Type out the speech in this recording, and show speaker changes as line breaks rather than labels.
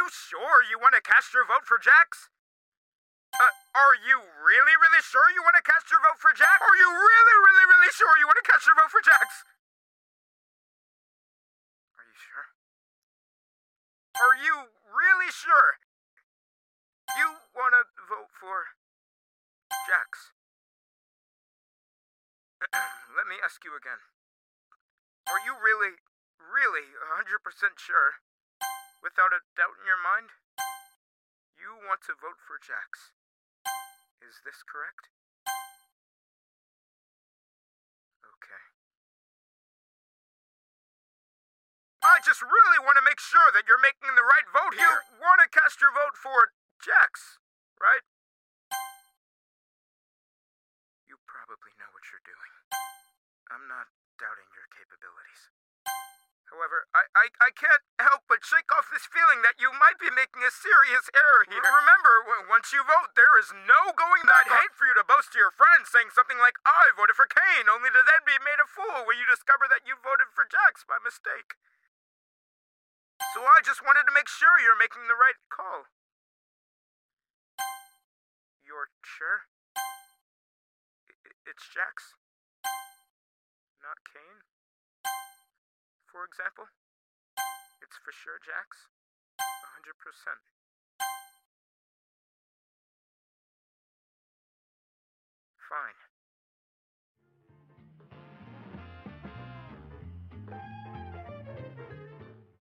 you sure you want to cast your vote for Jax? Are you really, really sure you want to cast your vote for Jax? Are you really, really, really sure you want to cast your vote for Jax? Are you sure? Are you really sure you want to vote for Jax? Let me ask you again. Are you really, really 100% sure, without a doubt in your mind, you want to vote for Jax? Is this correct? Okay. I just really want to make sure that you're making the right vote here. You want to cast your vote for Jax, right? You probably know what you're doing. I'm not doubting your capabilities. However, I can't help but shake off this feeling that you might be making a serious error here. Remember, once you vote, there is no going back. I'd hate for you to boast to your friends saying something like, I voted for Kane, only to then be made a fool when you discover that you voted for Jax by mistake. So I just wanted to make sure you're making the right call. You're sure? It's Jax? Not Kane? For example? It's for sure Jax? 100%. Fine.